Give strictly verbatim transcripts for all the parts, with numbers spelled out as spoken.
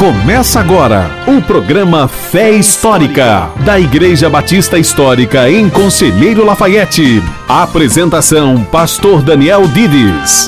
Começa agora o programa Fé Histórica, da Igreja Batista Histórica em Conselheiro Lafaiete. Apresentação, Pastor Daniel Dides.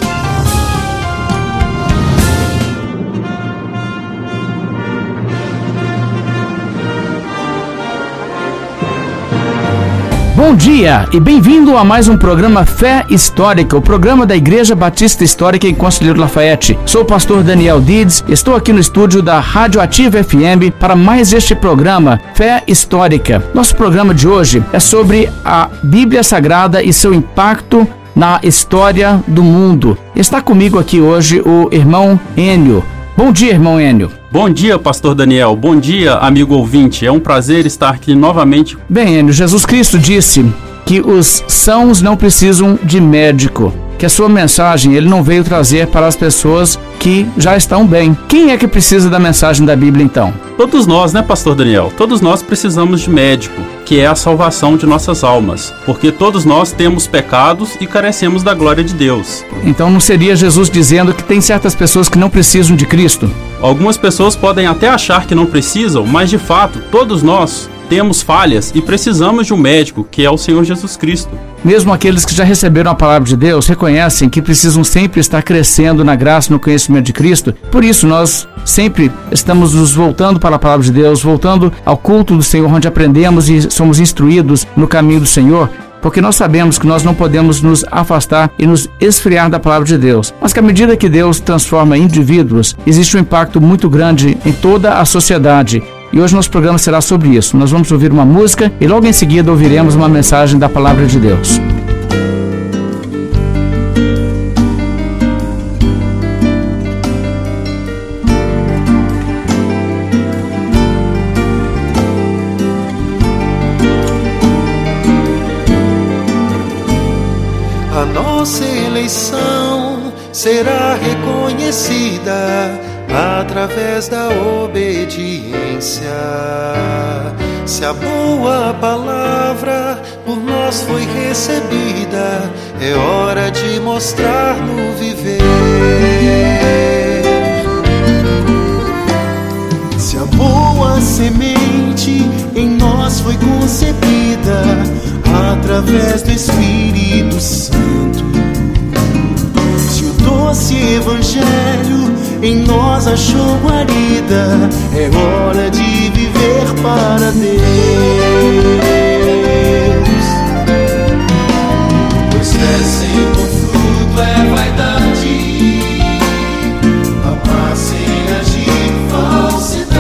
Bom dia e bem-vindo a mais um programa Fé Histórica, o programa da Igreja Batista Histórica em Conselheiro Lafaiete. Sou o pastor Daniel Dides, estou aqui no estúdio da Rádio Ativa F M para mais este programa Fé Histórica. Nosso programa de hoje é sobre a Bíblia Sagrada e seu impacto na história do mundo. Está comigo aqui hoje o irmão Enio. Bom dia, irmão Enio. Bom dia, pastor Daniel. Bom dia, amigo ouvinte. É um prazer estar aqui novamente. Bem, Enio, Jesus Cristo disse que os sãos não precisam de médico, que a sua mensagem ele não veio trazer para as pessoas que já estão bem. Quem é que precisa da mensagem da Bíblia, então? Todos nós, né, pastor Daniel? Todos nós precisamos de médico, que é a salvação de nossas almas, porque todos nós temos pecados e carecemos da glória de Deus. Então não seria Jesus dizendo que tem certas pessoas que não precisam de Cristo? Algumas pessoas podem até achar que não precisam, mas de fato, todos nós temos falhas e precisamos de um médico, que é o Senhor Jesus Cristo. Mesmo aqueles que já receberam a palavra de Deus reconhecem que precisam sempre estar crescendo na graça e no conhecimento de Cristo. Por isso nós sempre estamos nos voltando para a palavra de Deus, voltando ao culto do Senhor, onde aprendemos e somos instruídos no caminho do Senhor, porque nós sabemos que nós não podemos nos afastar e nos esfriar da palavra de Deus. Mas que à medida que Deus transforma indivíduos, existe um impacto muito grande em toda a sociedade. E hoje nosso programa será sobre isso. Nós vamos ouvir uma música e logo em seguida ouviremos uma mensagem da palavra de Deus. A nossa eleição será reconhecida através da obediência. Se a boa palavra por nós foi recebida, é hora de mostrar no viver. Se a boa semente em nós foi concebida através do Espírito Santo, se o doce Evangelho em nós achou guarida, é hora de viver para Deus. Pois fé sem fruto é vaidade, amar sem agir falsidade.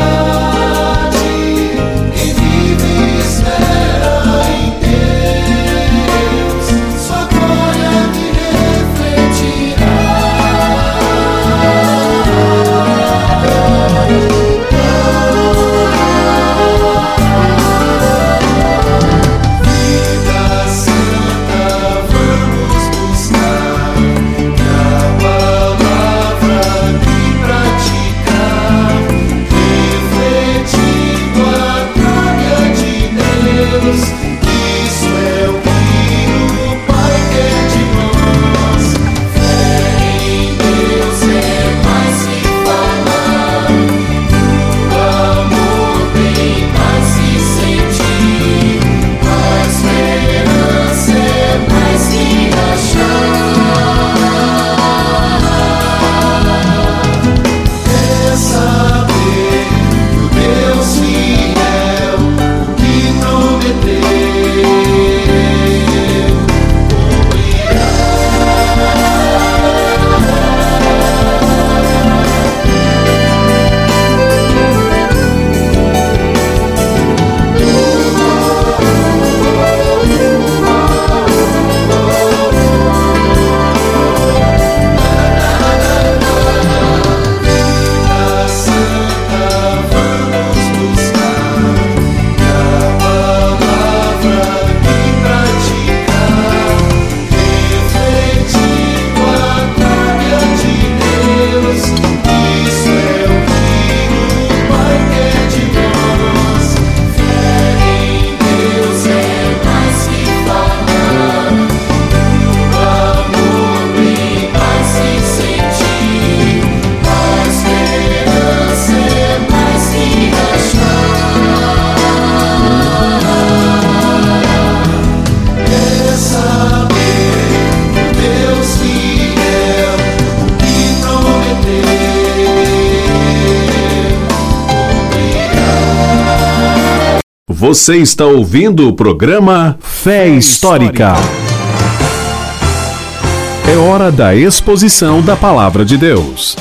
Quem vive e espera em Deus, sua glória me refletirá. Você está ouvindo o programa Fé Histórica. É hora da exposição da Palavra de Deus.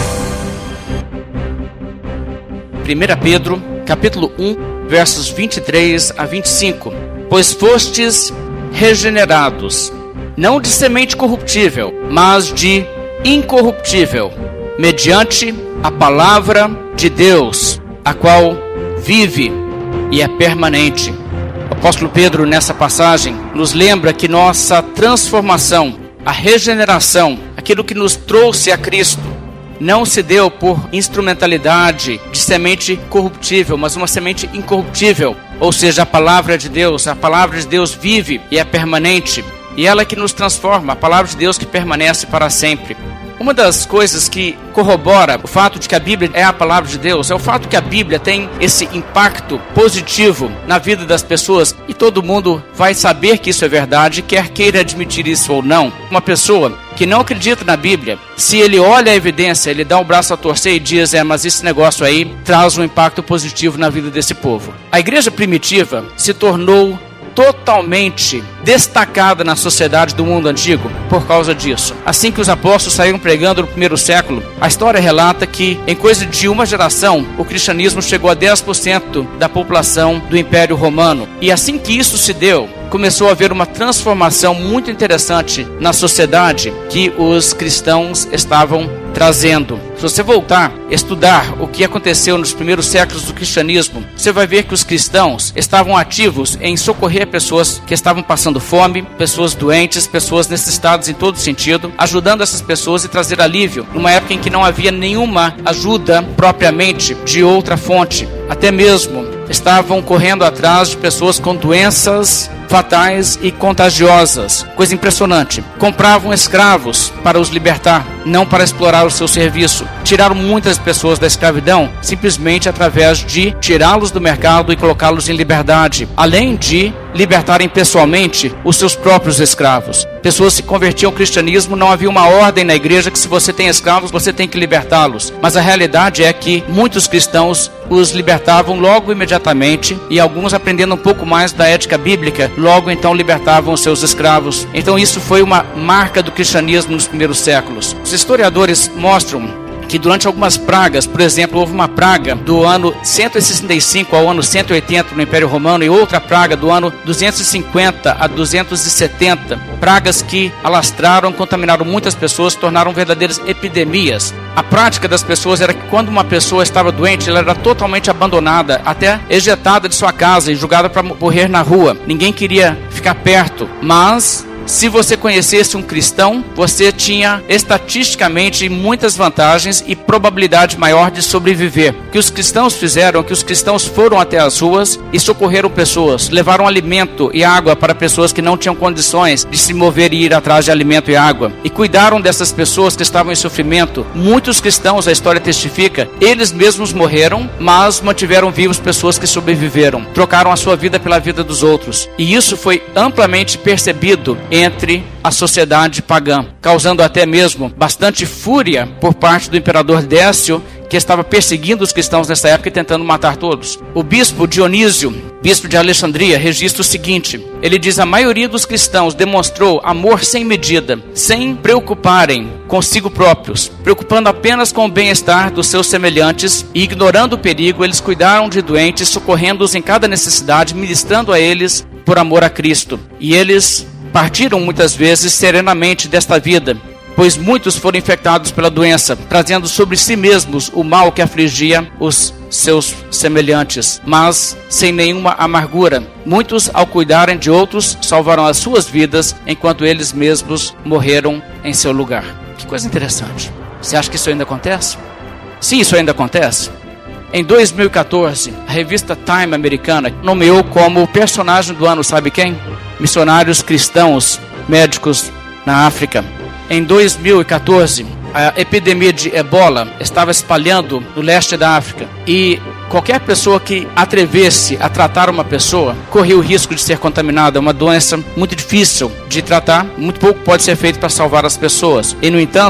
primeira Pedro, capítulo um, versos vinte e três a vinte e cinco. Pois fostes regenerados, não de semente corruptível, mas de incorruptível, mediante a palavra de Deus, a qual vive e é permanente. O apóstolo Pedro, nessa passagem, nos lembra que nossa transformação, a regeneração, aquilo que nos trouxe a Cristo, não se deu por instrumentalidade de semente corruptível, mas uma semente incorruptível. Ou seja, a palavra de Deus, a palavra de Deus vive e é permanente. E ela é que nos transforma, a palavra de Deus que permanece para sempre. Uma das coisas que corrobora o fato de que a Bíblia é a palavra de Deus é o fato que a Bíblia tem esse impacto positivo na vida das pessoas, e todo mundo vai saber que isso é verdade, quer queira admitir isso ou não. Uma pessoa que não acredita na Bíblia, se ele olha a evidência, ele dá o braço a torcer e diz, é, mas esse negócio aí traz um impacto positivo na vida desse povo. A igreja primitiva se tornou totalmente destacada na sociedade do mundo antigo por causa disso. Assim que os apóstolos saíram pregando no primeiro século, a história relata que em coisa de uma geração o cristianismo chegou a dez por cento da população do Império Romano. E assim que isso se deu, começou a haver uma transformação muito interessante na sociedade que os cristãos estavam trazendo. Se você voltar a estudar o que aconteceu nos primeiros séculos do cristianismo, você vai ver que os cristãos estavam ativos em socorrer pessoas que estavam passando fome, pessoas doentes, pessoas necessitadas em todo sentido, ajudando essas pessoas e trazer alívio numa época em que não havia nenhuma ajuda propriamente de outra fonte. Até mesmo estavam correndo atrás de pessoas com doenças fatais e contagiosas. Coisa impressionante. Compravam escravos para os libertar, não para explorar o seu serviço. Tiraram muitas pessoas da escravidão simplesmente através de tirá-los do mercado e colocá-los em liberdade, além de libertarem pessoalmente os seus próprios escravos. Pessoas se convertiam ao cristianismo, não havia uma ordem na igreja que se você tem escravos, você tem que libertá-los. Mas a realidade é que muitos cristãos os libertavam logo imediatamente, e alguns, aprendendo um pouco mais da ética bíblica, logo então libertavam os seus escravos. Então isso foi uma marca do cristianismo nos primeiros séculos. Os historiadores mostram que durante algumas pragas, por exemplo, houve uma praga do ano cento e sessenta e cinco ao ano cento e oitenta no Império Romano, e outra praga do ano duzentos e cinquenta a duzentos e setenta, pragas que alastraram, contaminaram muitas pessoas, tornaram verdadeiras epidemias. A prática das pessoas era que quando uma pessoa estava doente, ela era totalmente abandonada, até ejetada de sua casa e julgada para morrer na rua. Ninguém queria ficar perto, mas se você conhecesse um cristão, você tinha estatisticamente muitas vantagens e probabilidade maior de sobreviver. O que os cristãos fizeram, que os cristãos foram até as ruas e socorreram pessoas, levaram alimento e água para pessoas que não tinham condições de se mover e ir atrás de alimento e água, e cuidaram dessas pessoas que estavam em sofrimento. Muitos cristãos, a história testifica, eles mesmos morreram, mas mantiveram vivos pessoas que sobreviveram, trocaram a sua vida pela vida dos outros, e isso foi amplamente percebido entre a sociedade pagã, causando até mesmo bastante fúria por parte do imperador Décio, que estava perseguindo os cristãos nessa época e tentando matar todos. O bispo Dionísio, bispo de Alexandria, registra o seguinte: ele diz: a maioria dos cristãos demonstrou amor sem medida, sem preocuparem consigo próprios, preocupando apenas com o bem-estar dos seus semelhantes, e ignorando o perigo, eles cuidaram de doentes, socorrendo-os em cada necessidade, ministrando a eles por amor a Cristo. E eles partiram muitas vezes serenamente desta vida, pois muitos foram infectados pela doença, trazendo sobre si mesmos o mal que afligia os seus semelhantes, mas sem nenhuma amargura. Muitos, ao cuidarem de outros, salvaram as suas vidas, enquanto eles mesmos morreram em seu lugar. Que coisa interessante. Você acha que isso ainda acontece? Sim, isso ainda acontece. Em dois mil e quatorze, a revista Time americana nomeou como personagem do ano, sabe quem? Missionários cristãos médicos na África. Em dois mil e quatorze, a epidemia de ebola estava espalhando no leste da África, e qualquer pessoa que atrevesse a tratar uma pessoa corria o risco de ser contaminada. É uma doença muito difícil de tratar, muito pouco pode ser feito para salvar as pessoas. E, no entanto,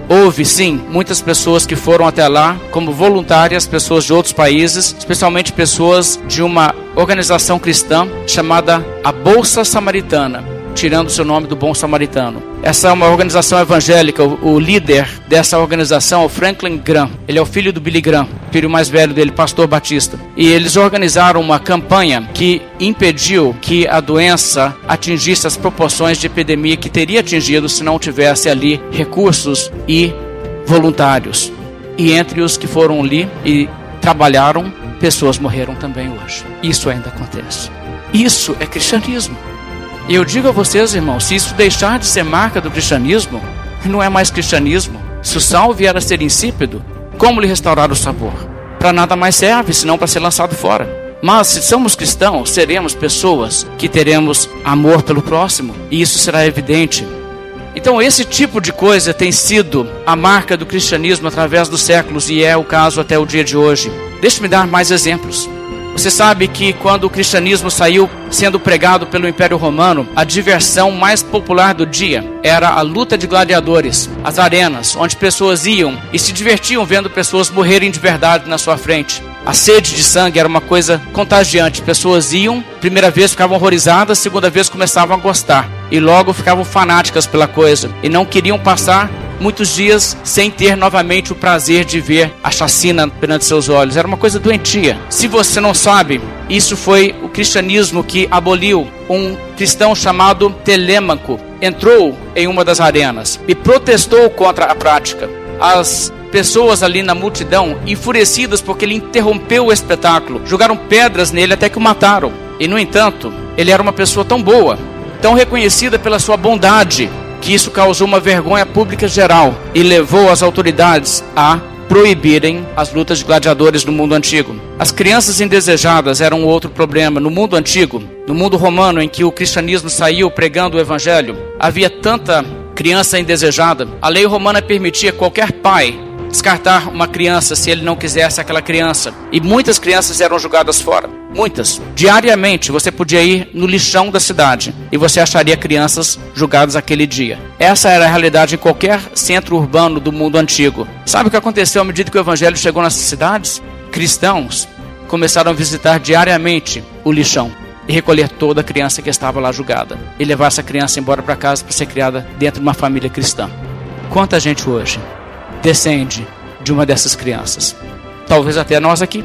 Houve, sim, muitas pessoas que foram até lá como voluntárias, pessoas de outros países, especialmente pessoas de uma organização cristã chamada a Bolsa Samaritana, tirando seu nome do Bom Samaritano. Essa é uma organização evangélica. O, o líder dessa organização é o Franklin Graham. Ele é o filho do Billy Graham, filho mais velho dele, pastor batista. E eles organizaram uma campanha que impediu que a doença atingisse as proporções de epidemia que teria atingido se não tivesse ali recursos e voluntários. E entre os que foram ali e trabalharam, pessoas morreram também hoje. Isso ainda acontece. Isso é cristianismo. E eu digo a vocês, irmãos, se isso deixar de ser marca do cristianismo, não é mais cristianismo. Se o sal vier a ser insípido, como lhe restaurar o sabor? Para nada mais serve, senão para ser lançado fora. Mas se somos cristãos, seremos pessoas que teremos amor pelo próximo, e isso será evidente. Então esse tipo de coisa tem sido a marca do cristianismo através dos séculos, e é o caso até o dia de hoje. Deixe-me dar mais exemplos. Você sabe que quando o cristianismo saiu sendo pregado pelo Império Romano, a diversão mais popular do dia era a luta de gladiadores, as arenas, onde pessoas iam e se divertiam vendo pessoas morrerem de verdade na sua frente. A sede de sangue era uma coisa contagiante. Pessoas iam, primeira vez ficavam horrorizadas, segunda vez começavam a gostar. E logo ficavam fanáticas pela coisa. E não queriam passar muitos dias sem ter novamente o prazer de ver a chacina perante seus olhos. Era uma coisa doentia. Se você não sabe, isso foi o cristianismo que aboliu. Um cristão chamado Telêmaco entrou em uma das arenas e protestou contra a prática. As pessoas ali na multidão, enfurecidas porque ele interrompeu o espetáculo, jogaram pedras nele até que o mataram. E no entanto, ele era uma pessoa tão boa, tão reconhecida pela sua bondade, que isso causou uma vergonha pública geral e levou as autoridades a proibirem as lutas de gladiadores no mundo antigo. As crianças indesejadas eram outro problema. No mundo antigo, no mundo romano, em que o cristianismo saiu pregando o evangelho, havia tanta criança indesejada. A lei romana permitia qualquer pai descartar uma criança se ele não quisesse aquela criança. E muitas crianças eram jogadas fora. Muitas. Diariamente você podia ir no lixão da cidade e você acharia crianças julgadas aquele dia. Essa era a realidade em qualquer centro urbano do mundo antigo. Sabe o que aconteceu à medida que o evangelho chegou nessas cidades? Cristãos começaram a visitar diariamente o lixão e recolher toda a criança que estava lá julgada e levar essa criança embora para casa para ser criada dentro de uma família cristã. Quanta gente hoje descende de uma dessas crianças? Talvez até nós aqui.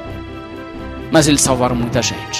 Mas eles salvaram muita gente.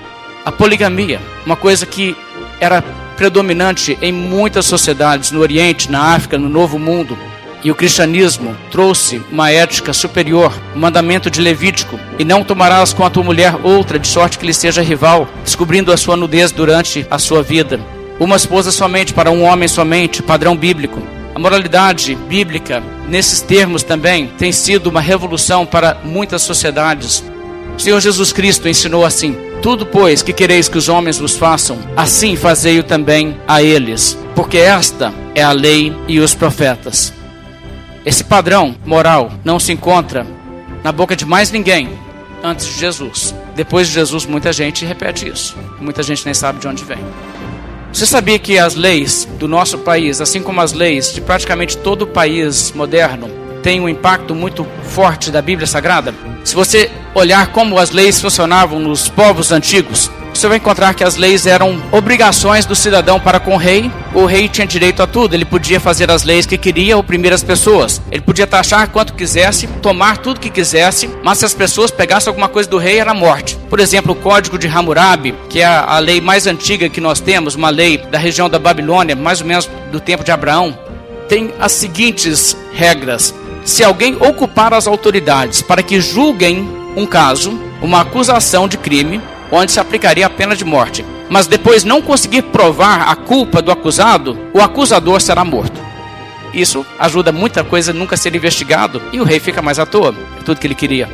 A poligamia, uma coisa que era predominante em muitas sociedades no Oriente, na África, no Novo Mundo. E o cristianismo trouxe uma ética superior, o mandamento de Levítico: e não tomarás com a tua mulher outra, de sorte que lhe seja rival, descobrindo a sua nudez durante a sua vida. Uma esposa somente, para um homem somente, padrão bíblico. A moralidade bíblica, nesses termos também, tem sido uma revolução para muitas sociedades. O Senhor Jesus Cristo ensinou assim: tudo, pois, que quereis que os homens vos façam, assim fazei-o também a eles, porque esta é a lei e os profetas. Esse padrão moral não se encontra na boca de mais ninguém antes de Jesus. Depois de Jesus, muita gente repete isso. Muita gente nem sabe de onde vem. Você sabia que as leis do nosso país, assim como as leis de praticamente todo o país moderno, têm um impacto muito forte da Bíblia Sagrada? Se você olhar como as leis funcionavam nos povos antigos, você vai encontrar que as leis eram obrigações do cidadão para com o rei. O rei tinha direito a tudo. Ele podia fazer as leis que queria, oprimir as pessoas. Ele podia taxar quanto quisesse, tomar tudo que quisesse, mas se as pessoas pegassem alguma coisa do rei, era morte. Por exemplo, o Código de Hammurabi, que é a lei mais antiga que nós temos, uma lei da região da Babilônia, mais ou menos do tempo de Abraão, tem as seguintes regras: se alguém ocupar as autoridades para que julguem um caso, uma acusação de crime, onde se aplicaria a pena de morte, mas depois não conseguir provar a culpa do acusado, o acusador será morto. Isso ajuda muita coisa a nunca ser investigado e o rei fica mais à toa. É tudo que ele queria.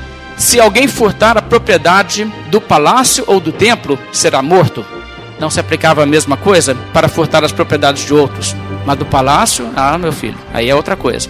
Se alguém furtar a propriedade do palácio ou do templo, será morto. Não se aplicava a mesma coisa para furtar as propriedades de outros, mas do palácio, ah, meu filho, aí é outra coisa.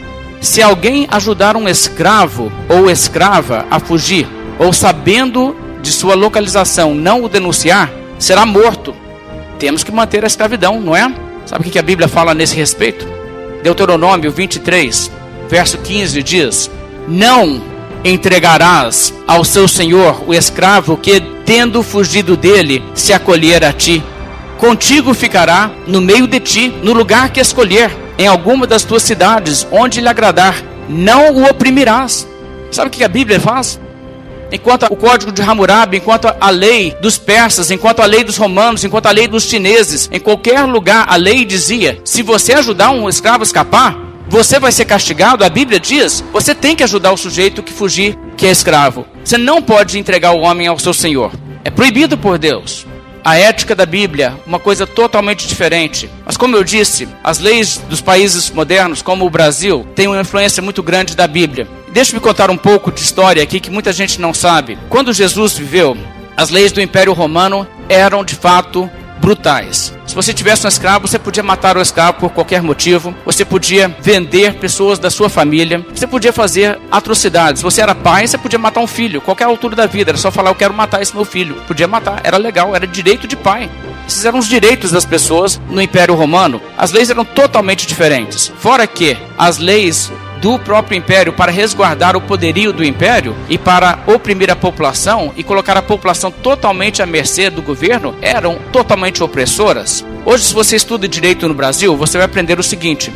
Se alguém ajudar um escravo ou escrava a fugir, ou sabendo de sua localização não o denunciar, será morto. Temos que manter a escravidão, não é? Sabe o que a Bíblia fala nesse respeito? Deuteronômio vinte e três, verso quinze diz: não entregarás ao seu senhor o escravo que, tendo fugido dele, se acolher a ti. Contigo ficará no meio de ti, no lugar que escolher, em alguma das tuas cidades, onde lhe agradar. Não o oprimirás. Sabe o que a Bíblia faz? Enquanto o código de Hammurabi, enquanto a lei dos persas, enquanto a lei dos romanos, enquanto a lei dos chineses, em qualquer lugar a lei dizia: se você ajudar um escravo a escapar, você vai ser castigado. A Bíblia diz: você tem que ajudar o sujeito que fugir, que é escravo. Você não pode entregar o homem ao seu senhor. É proibido por Deus. A ética da Bíblia, uma coisa totalmente diferente. Mas como eu disse, as leis dos países modernos, como o Brasil, têm uma influência muito grande da Bíblia. Deixa-me contar um pouco de história aqui que muita gente não sabe. Quando Jesus viveu, as leis do Império Romano eram de fato brutais. Se você tivesse um escravo, você podia matar o escravo por qualquer motivo. Você podia vender pessoas da sua família. Você podia fazer atrocidades. Se você era pai, você podia matar um filho. Qualquer altura da vida, era só falar: eu quero matar esse meu filho. Podia matar, era legal, era direito de pai. Esses eram os direitos das pessoas no Império Romano. As leis eram totalmente diferentes. Fora que as leis do próprio império, para resguardar o poderio do império e para oprimir a população e colocar a população totalmente à mercê do governo, eram totalmente opressoras. Hoje, se você estuda direito no Brasil, você vai aprender o seguinte: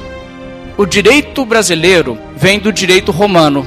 o direito brasileiro vem do direito romano.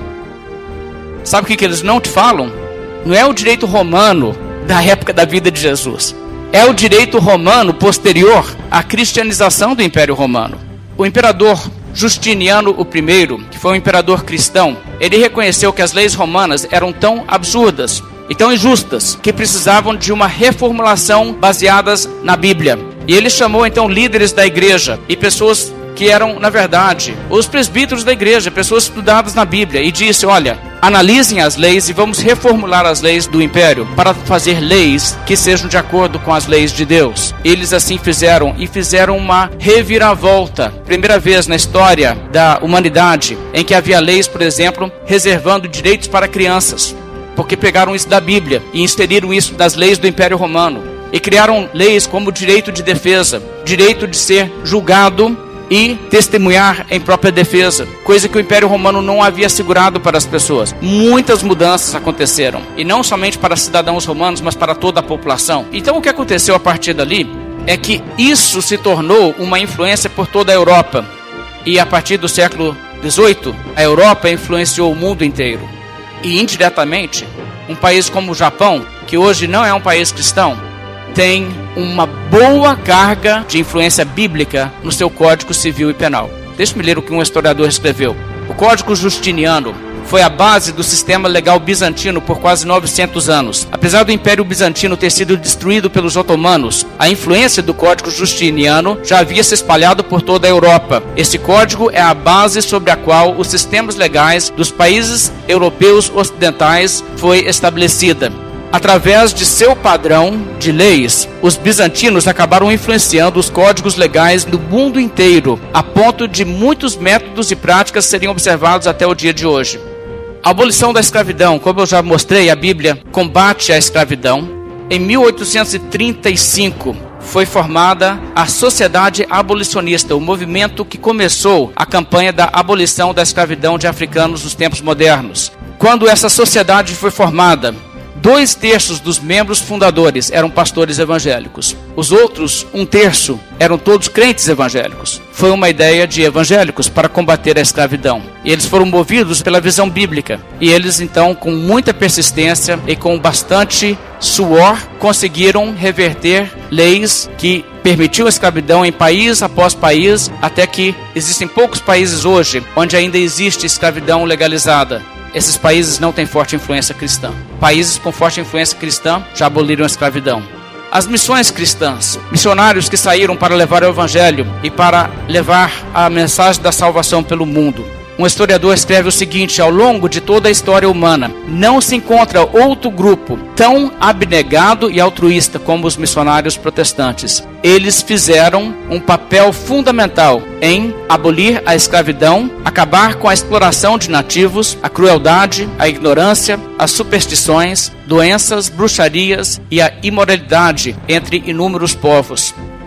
Sabe o que, que eles não te falam? Não é o direito romano da época da vida de Jesus. É o direito romano posterior à cristianização do Império Romano. O imperador Justiniano o primeiro, que foi um imperador cristão, ele reconheceu que as leis romanas eram tão absurdas e tão injustas que precisavam de uma reformulação baseadas na Bíblia. E ele chamou então líderes da igreja e pessoas que eram, na verdade, os presbíteros da igreja, pessoas estudadas na Bíblia, e disse: olha, analisem as leis e vamos reformular as leis do império para fazer leis que sejam de acordo com as leis de Deus. Eles assim fizeram, e fizeram uma reviravolta. Primeira vez na história da humanidade em que havia leis, por exemplo, reservando direitos para crianças, porque pegaram isso da Bíblia e inseriram isso das leis do Império Romano e criaram leis como direito de defesa, direito de ser julgado e testemunhar em própria defesa, coisa que o Império Romano não havia assegurado para as pessoas. Muitas mudanças aconteceram, e não somente para cidadãos romanos, mas para toda a população. Então o que aconteceu a partir dali é que isso se tornou uma influência por toda a Europa, e a partir do século dezoito, a Europa influenciou o mundo inteiro. E indiretamente, um país como o Japão, que hoje não é um país cristão, tem uma boa carga de influência bíblica no seu Código Civil e Penal. Deixe-me ler o que um historiador escreveu. O Código Justiniano foi a base do sistema legal bizantino por quase novecentos anos. Apesar do Império Bizantino ter sido destruído pelos otomanos, a influência do Código Justiniano já havia se espalhado por toda a Europa. Esse código é a base sobre a qual os sistemas legais dos países europeus ocidentais foi estabelecida. Através de seu padrão de leis, os bizantinos acabaram influenciando os códigos legais do mundo inteiro, a ponto de muitos métodos e práticas serem observados até o dia de hoje. A abolição da escravidão, como eu já mostrei, a Bíblia combate a escravidão. Em mil oitocentos e trinta e cinco, foi formada a Sociedade Abolicionista, o movimento que começou a campanha da abolição da escravidão de africanos nos tempos modernos. Quando essa sociedade foi formada, dois terços dos membros fundadores eram pastores evangélicos. Os outros, um terço, eram todos crentes evangélicos. Foi uma ideia de evangélicos para combater a escravidão. E eles foram movidos pela visão bíblica. E eles, então, com muita persistência e com bastante suor, conseguiram reverter leis que permitiam a escravidão em país após país, até que existem poucos países hoje onde ainda existe escravidão legalizada. Esses países não têm forte influência cristã. Países com forte influência cristã já aboliram a escravidão. As missões cristãs, missionários que saíram para levar o evangelho e para levar a mensagem da salvação pelo mundo. Um historiador escreve o seguinte: ao longo de toda a história humana, não se encontra outro grupo tão abnegado e altruísta como os missionários protestantes. Eles fizeram um papel fundamental em abolir a escravidão, acabar com a exploração de nativos, a crueldade, a ignorância, as superstições, doenças, bruxarias e a imoralidade entre inúmeros povos.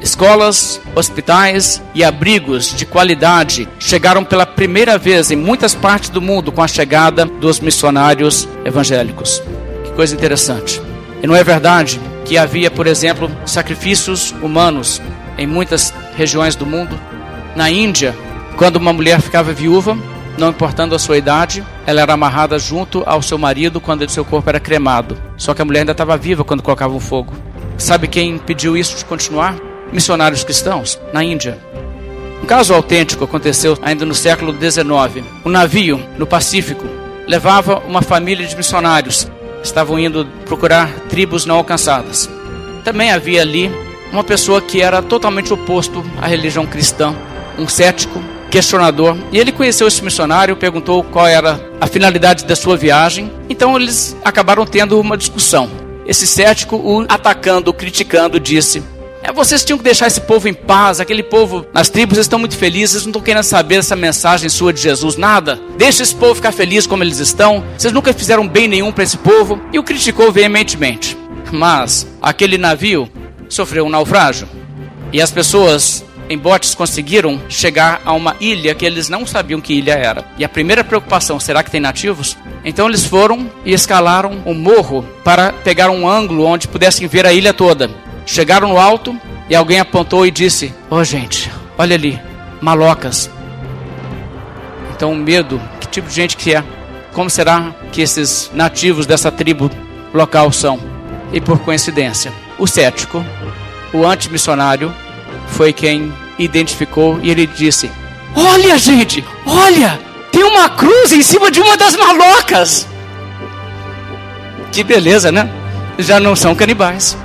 Escolas, hospitais e abrigos de qualidade chegaram pela primeira vez em muitas partes do mundo com a chegada dos missionários evangélicos. Que coisa interessante. E não é verdade que havia, por exemplo, sacrifícios humanos em muitas regiões do mundo? Na Índia, quando uma mulher ficava viúva, não importando a sua idade, ela era amarrada junto ao seu marido quando o seu corpo era cremado. Só que a mulher ainda estava viva quando colocavam fogo. Sabe quem impediu isso de continuar? Missionários cristãos, na Índia. Um caso autêntico aconteceu ainda no século dezenove. Um navio no Pacífico levava uma família de missionários. Estavam indo procurar tribos não alcançadas. Também havia ali uma pessoa que era totalmente oposto à religião cristã, um cético, questionador. E ele conheceu esse missionário, perguntou qual era a finalidade da sua viagem. Então eles acabaram tendo uma discussão. Esse cético, o atacando, o criticando, disse: É, vocês tinham que deixar esse povo em paz. Aquele povo nas tribos estão muito felizes, não estão querendo saber essa mensagem sua de Jesus, nada. Deixa esse povo ficar feliz como eles estão. Vocês nunca fizeram bem nenhum para esse povo. E o criticou veementemente. Mas aquele navio sofreu um naufrágio. E as pessoas em botes conseguiram chegar a uma ilha que eles não sabiam que ilha era. E a primeira preocupação, será que tem nativos? Então eles foram e escalaram um morro para pegar um ângulo onde pudessem ver a ilha toda. Chegaram no alto e alguém apontou e disse: Ô, gente, olha ali, malocas. Então o medo, que tipo de gente que é? Como será que esses nativos dessa tribo local são? E por coincidência, o cético, o antimissionário, foi quem identificou e ele disse: Olha, gente, olha, tem uma cruz em cima de uma das malocas. Que beleza, né? Já não são canibais.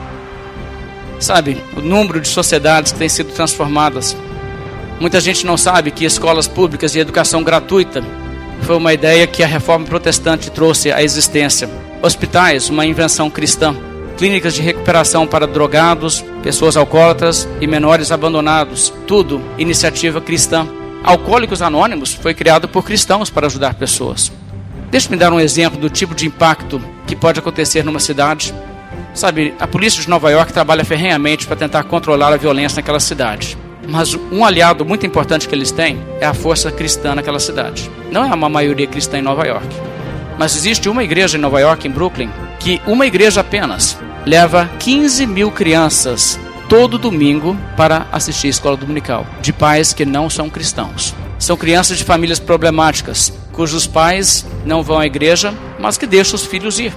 Sabe, o número de sociedades que têm sido transformadas. Muita gente não sabe que escolas públicas e educação gratuita foi uma ideia que a reforma protestante trouxe à existência. Hospitais, uma invenção cristã. Clínicas de recuperação para drogados, pessoas alcoólatras e menores abandonados. Tudo iniciativa cristã. Alcoólicos Anônimos foi criado por cristãos para ajudar pessoas. Deixe-me dar um exemplo do tipo de impacto que pode acontecer numa cidade. Sabe, a polícia de Nova York trabalha ferrenhamente para tentar controlar a violência naquela cidade. Mas um aliado muito importante que eles têm é a força cristã naquela cidade. Não é uma maioria cristã em Nova York. Mas existe uma igreja em Nova York, em Brooklyn, que uma igreja apenas leva quinze mil crianças todo domingo para assistir a escola dominical, de pais que não são cristãos. São crianças de famílias problemáticas, cujos pais não vão à igreja, mas que deixam os filhos ir.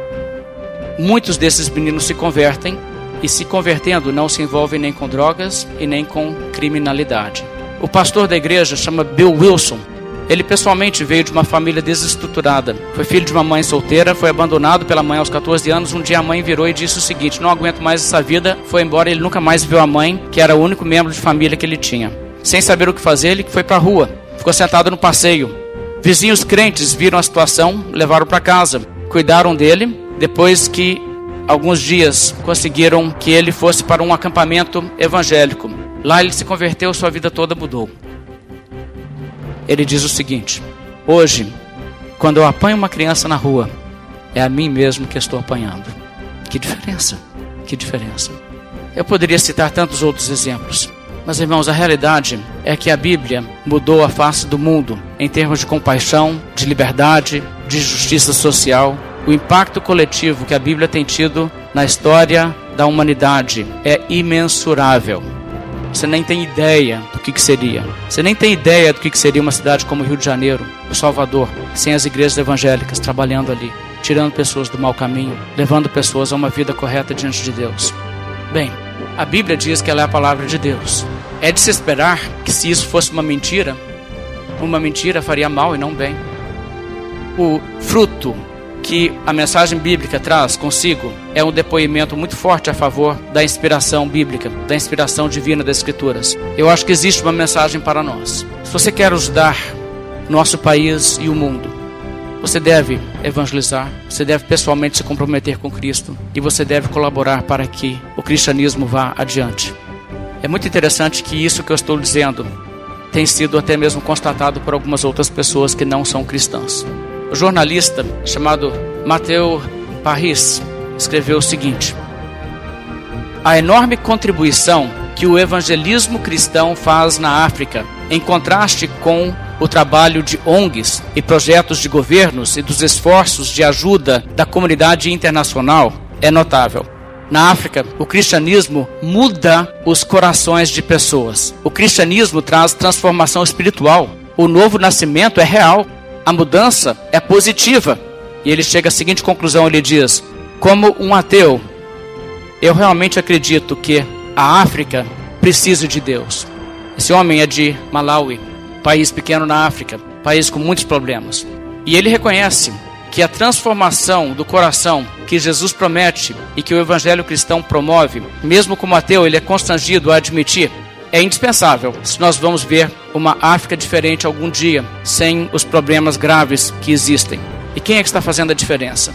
Muitos desses meninos se convertem e, se convertendo, não se envolvem nem com drogas e nem com criminalidade. O pastor da igreja chama Bill Wilson. Ele pessoalmente veio de uma família desestruturada. Foi filho de uma mãe solteira, foi abandonado pela mãe aos catorze anos. Um dia a mãe virou e disse o seguinte: não aguento mais essa vida. Foi embora, ele nunca mais viu a mãe, que era o único membro de família que ele tinha. Sem saber o que fazer, ele foi para a rua. Ficou sentado no passeio. Vizinhos crentes viram a situação, levaram para casa. Cuidaram dele. Depois que alguns dias conseguiram que ele fosse para um acampamento evangélico. Lá ele se converteu, sua vida toda mudou. Ele diz o seguinte: hoje, quando eu apanho uma criança na rua, é a mim mesmo que estou apanhando. Que diferença, que diferença. Eu poderia citar tantos outros exemplos, mas, irmãos, a realidade é que a Bíblia mudou a face do mundo em termos de compaixão, de liberdade, de justiça social. O impacto coletivo que a Bíblia tem tido na história da humanidade é imensurável. Você nem tem ideia do que, que seria. Você nem tem ideia do que, que seria uma cidade como o Rio de Janeiro, o Salvador, sem as igrejas evangélicas trabalhando ali, tirando pessoas do mau caminho, levando pessoas a uma vida correta diante de Deus. Bem, a Bíblia diz que ela é a palavra de Deus. É de se esperar que, se isso fosse uma mentira, uma mentira faria mal e não bem. O fruto que a mensagem bíblica traz consigo é um depoimento muito forte a favor da inspiração bíblica, da inspiração divina das Escrituras. Eu acho que existe uma mensagem para nós. Se você quer ajudar nosso país e o mundo, você deve evangelizar, você deve pessoalmente se comprometer com Cristo e você deve colaborar para que o cristianismo vá adiante. É muito interessante que isso que eu estou dizendo tem sido até mesmo constatado por algumas outras pessoas que não são cristãs. O jornalista chamado Matthew Parris escreveu o seguinte: a enorme contribuição que o evangelismo cristão faz na África, em contraste com o trabalho de O N Gs e projetos de governos e dos esforços de ajuda da comunidade internacional, é notável. Na África, o cristianismo muda os corações de pessoas. O cristianismo traz transformação espiritual. O novo nascimento é real. A mudança é positiva. E ele chega à seguinte conclusão, ele diz: como um ateu, eu realmente acredito que a África precisa de Deus. Esse homem é de Malawi, país pequeno na África, país com muitos problemas. E ele reconhece que a transformação do coração que Jesus promete e que o evangelho cristão promove, mesmo como ateu, ele é constrangido a admitir, é indispensável se nós vamos ver uma África diferente algum dia, sem os problemas graves que existem. E quem é que está fazendo a diferença?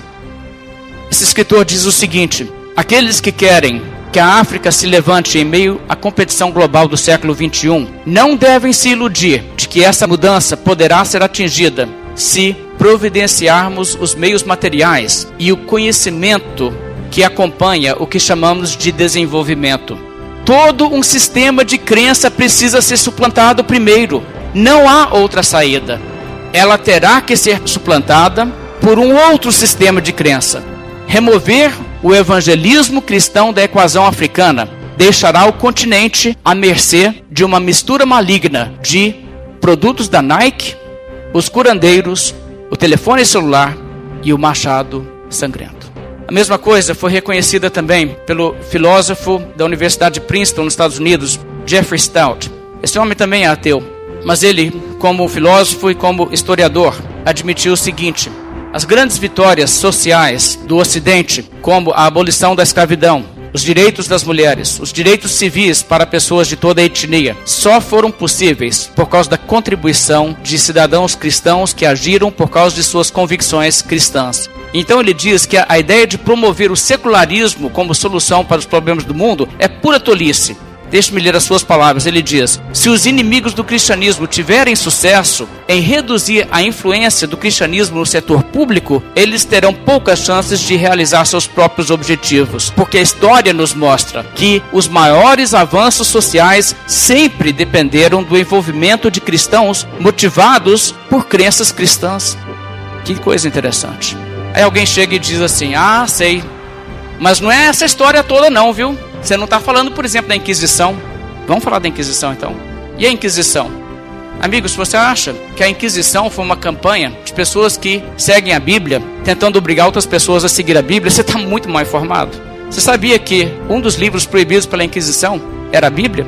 Esse escritor diz o seguinte: aqueles que querem que a África se levante em meio à competição global do século vinte e um, não devem se iludir de que essa mudança poderá ser atingida se providenciarmos os meios materiais e o conhecimento que acompanha o que chamamos de desenvolvimento. Todo um sistema de crença precisa ser suplantado primeiro. Não há outra saída. Ela terá que ser suplantada por um outro sistema de crença. Remover o evangelismo cristão da equação africana deixará o continente à mercê de uma mistura maligna de produtos da Nike, os curandeiros, o telefone celular e o machado sangrento. A mesma coisa foi reconhecida também pelo filósofo da Universidade de Princeton, nos Estados Unidos, Jeffrey Stout. Esse homem também é ateu, mas ele, como filósofo e como historiador, admitiu o seguinte: as grandes vitórias sociais do Ocidente, como a abolição da escravidão, os direitos das mulheres, os direitos civis para pessoas de toda a etnia, só foram possíveis por causa da contribuição de cidadãos cristãos que agiram por causa de suas convicções cristãs. Então ele diz que a ideia de promover o secularismo como solução para os problemas do mundo é pura tolice. Deixe-me ler as suas palavras. Ele diz: se os inimigos do cristianismo tiverem sucesso em reduzir a influência do cristianismo no setor público, eles terão poucas chances de realizar seus próprios objetivos, porque a história nos mostra que os maiores avanços sociais sempre dependeram do envolvimento de cristãos motivados por crenças cristãs. Que coisa interessante. Aí alguém chega e diz assim: ah, sei, mas não é essa história toda não, viu? Você não está falando, por exemplo, da Inquisição. Vamos falar da Inquisição, então. E a Inquisição? Amigos, se você acha que a Inquisição foi uma campanha de pessoas que seguem a Bíblia, tentando obrigar outras pessoas a seguir a Bíblia, você está muito mal informado. Você sabia que um dos livros proibidos pela Inquisição era a Bíblia?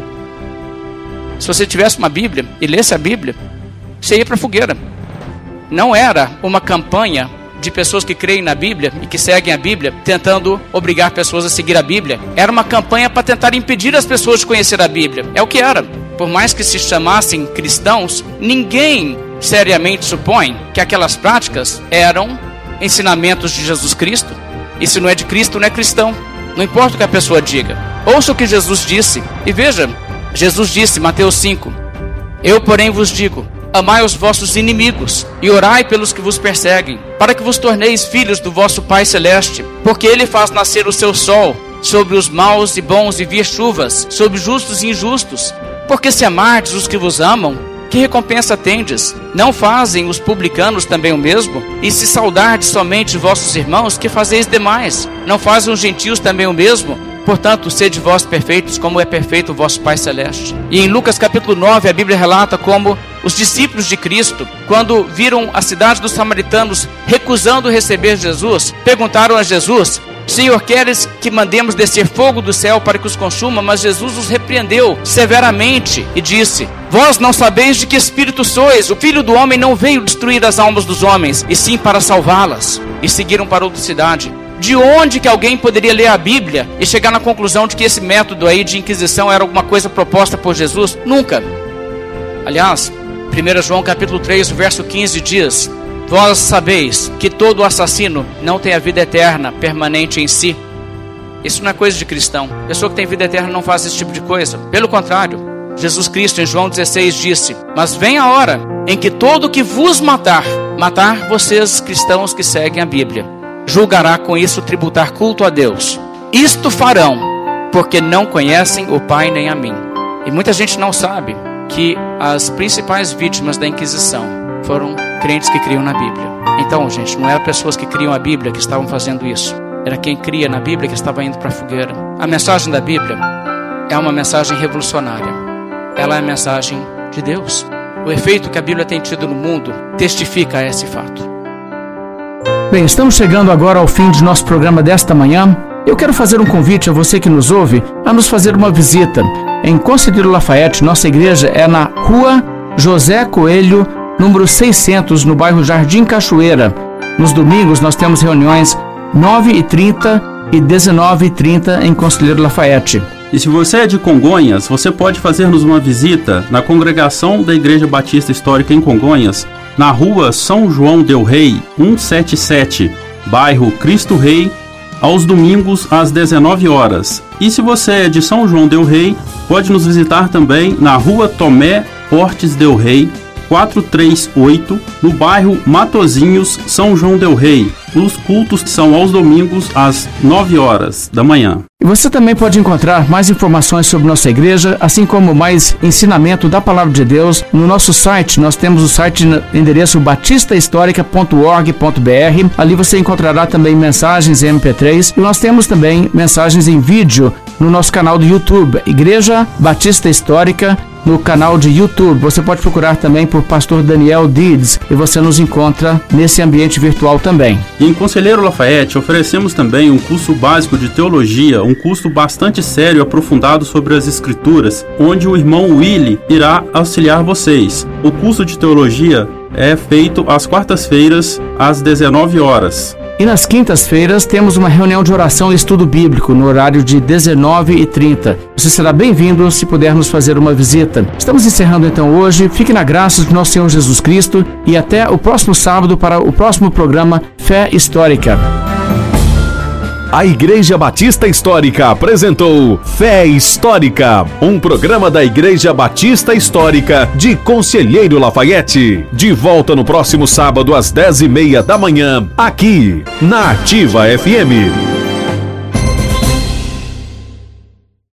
Se você tivesse uma Bíblia e lesse a Bíblia, você ia para a fogueira. Não era uma campanha de pessoas que creem na Bíblia e que seguem a Bíblia, tentando obrigar pessoas a seguir a Bíblia. Era uma campanha para tentar impedir as pessoas de conhecer a Bíblia. É o que era. Por mais que se chamassem cristãos, ninguém seriamente supõe que aquelas práticas eram ensinamentos de Jesus Cristo. E se não é de Cristo, não é cristão. Não importa o que a pessoa diga. Ouça o que Jesus disse. E veja, Jesus disse, Mateus cinco: eu, porém, vos digo, amai os vossos inimigos e orai pelos que vos perseguem, para que vos torneis filhos do vosso Pai Celeste, porque Ele faz nascer o seu sol sobre os maus e bons e vir chuvas sobre justos e injustos. Porque se amardes os que vos amam, que recompensa tendes? Não fazem os publicanos também o mesmo? E se saudardes somente vossos irmãos, que fazeis demais? Não fazem os gentios também o mesmo? Portanto, sede vós perfeitos, como é perfeito o vosso Pai Celeste. E em Lucas capítulo nove, a Bíblia relata como os discípulos de Cristo, quando viram a cidade dos samaritanos recusando receber Jesus, perguntaram a Jesus: Senhor, queres que mandemos descer fogo do céu para que os consuma? Mas Jesus os repreendeu severamente e disse: vós não sabeis de que espírito sois. O Filho do Homem não veio destruir as almas dos homens, e sim para salvá-las. E seguiram para outra cidade. De onde que alguém poderia ler a Bíblia e chegar na conclusão de que esse método aí de inquisição era alguma coisa proposta por Jesus? Nunca. Aliás, primeiro João capítulo três, verso quinze diz: vós sabeis que todo assassino não tem a vida eterna permanente em si. Isso não é coisa de cristão. A pessoa que tem vida eterna não faz esse tipo de coisa. Pelo contrário, Jesus Cristo em João dezesseis disse: mas vem a hora em que todo que vos matar, matar vocês cristãos que seguem a Bíblia, julgará com isso tributar culto a Deus. Isto farão porque não conhecem o Pai nem a mim. E muita gente não sabe que as principais vítimas da Inquisição foram crentes que criam na Bíblia. Então, gente, não eram pessoas que criam a Bíblia que estavam fazendo isso. Era quem cria na Bíblia que estava indo para a fogueira. A mensagem da Bíblia é uma mensagem revolucionária. Ela é a mensagem de Deus. O efeito que a Bíblia tem tido no mundo testifica a esse fato. Bem, estamos chegando agora ao fim de nosso programa desta manhã. Eu quero fazer um convite a você que nos ouve a nos fazer uma visita. Em Conselheiro Lafayette, nossa igreja é na Rua José Coelho, número seiscentos, no bairro Jardim Cachoeira. Nos domingos nós temos reuniões nove e trinta e dezenove e trinta em Conselheiro Lafayette. E se você é de Congonhas, você pode fazer-nos uma visita na congregação da Igreja Batista Histórica em Congonhas, na rua São João del Rei, cento e setenta e sete, bairro Cristo Rei, aos domingos às dezenove horas. E se você é de São João del Rei, pode nos visitar também na rua Tomé Portes del Rei, quatrocentos e trinta e oito, no bairro Matozinhos, São João del Rei. Os cultos são aos domingos às nove horas da manhã. E você também pode encontrar mais informações sobre nossa igreja, assim como mais ensinamento da Palavra de Deus no nosso site. Nós temos o site no endereço batista histórica ponto org ponto b r. Ali você encontrará também mensagens em M P três e nós temos também mensagens em vídeo no nosso canal do YouTube, Igreja Batista Histórica, no canal de YouTube. Você pode procurar também por Pastor Daniel Dides e você nos encontra nesse ambiente virtual também. Em Conselheiro Lafayette oferecemos também um curso básico de teologia, um curso bastante sério e aprofundado sobre as Escrituras, onde o irmão Willy irá auxiliar vocês. O curso de teologia é feito às quartas-feiras, às dezenove horas. E nas quintas-feiras temos uma reunião de oração e estudo bíblico no horário de dezenove e trinta. Você será bem-vindo se puder nos fazer uma visita. Estamos encerrando então hoje. Fique na graça de nosso Senhor Jesus Cristo e até o próximo sábado para o próximo programa Fé Histórica. A Igreja Batista Histórica apresentou Fé Histórica, um programa da Igreja Batista Histórica de Conselheiro Lafayette. De volta no próximo sábado às dez e meia da manhã, aqui na Ativa F M.